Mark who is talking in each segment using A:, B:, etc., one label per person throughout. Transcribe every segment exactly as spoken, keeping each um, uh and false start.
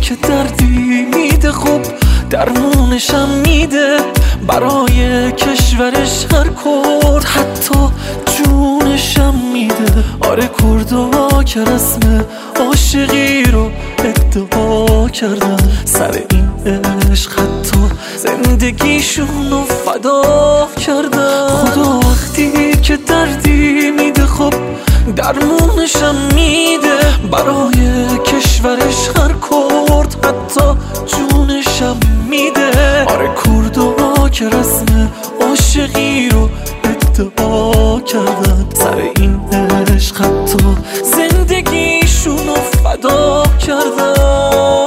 A: که دردی میده خوب درمونشم میده، برای کشورش هر کرد حتی جونشم میده. آره کردا که رسم عاشقی رو ادعا کردن، سر این عشق حتی زندگیشون رو فدا کردن. خدا وقتی که دردی میده خب درمونشم میده، برای کشورش هر کرد حتی جونشم میده. آره کردا که رسم عاشقی رو ادعا کردن، سر این عشق حتی زندگیشون رو فدا کردن.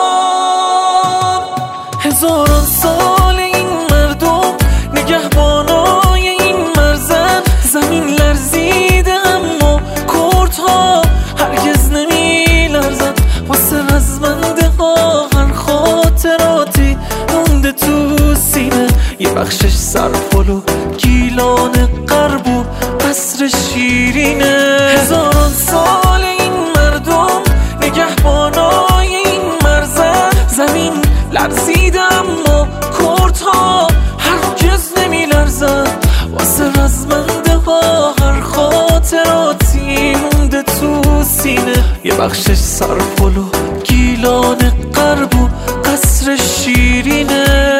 A: هزاران سال این مردم نگهبانای این مرزن، زمین لرزیده اما کردها هرگز نمی لرزن. واسه رزمنده ها هر خاطراتی مونده تو سینه، یه بخشش سرپل و گیلان غرب و قصر شیرینه. هزاران سال این مردم نگهبانای این مرزن، زمین لرزیده اما کردها هرگز نمی لرزن. واسه رزمنده ها هر خاطراتی مونده تو سینه، یه بخشش سرپل و گیلان غرب و قصر شیرینه.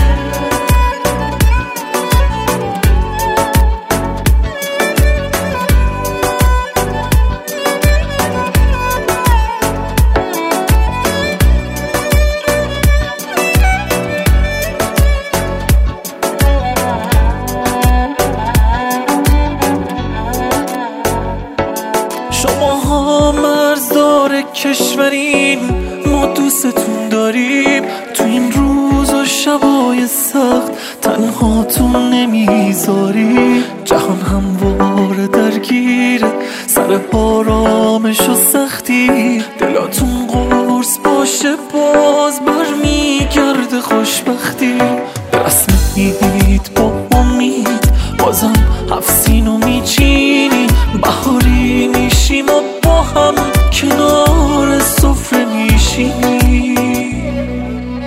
A: شماها مرزدار کشورین، ما دوستتون داریم. تو این روز و شبای سخت تنهاتون نمیذاریم. جهان همواره درگیره سر آرامش و سختی، دلاتون قرص باشه باز برمیگرده خوشبختی. رسم عید با امید بازم هفسینو میچینیم، بهاری میشیم و با هم کنار سفره میشینیم.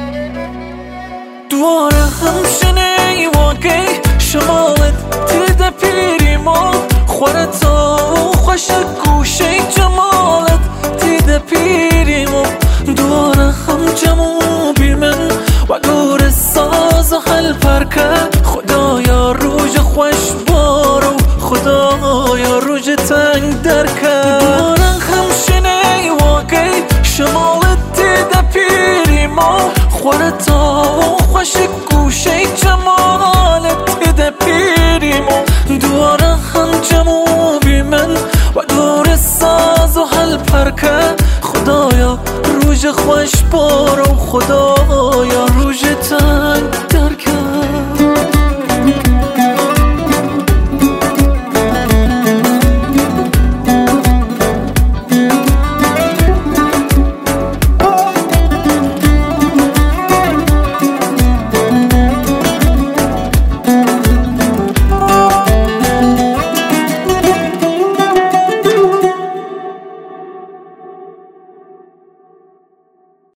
A: دواره همشنه واقعی شمالت تیده پیریم و خورتا و خوش گوشه جمالت تیده پیریم و دواره هم جمو بیمن و دور ساز و حل پرکه. خدایا روژ خوش بارو، خدایا روژ تنگ درکه. دواره همشنه واقعی شمالت تیده پیریم و خورتا و خوش گوشه جمالت تیده پیریم و دواره هم جمو بیمن و دور ساز و حل پرکه. خدایا روژ خوش بارو، خدایا روژ تنگ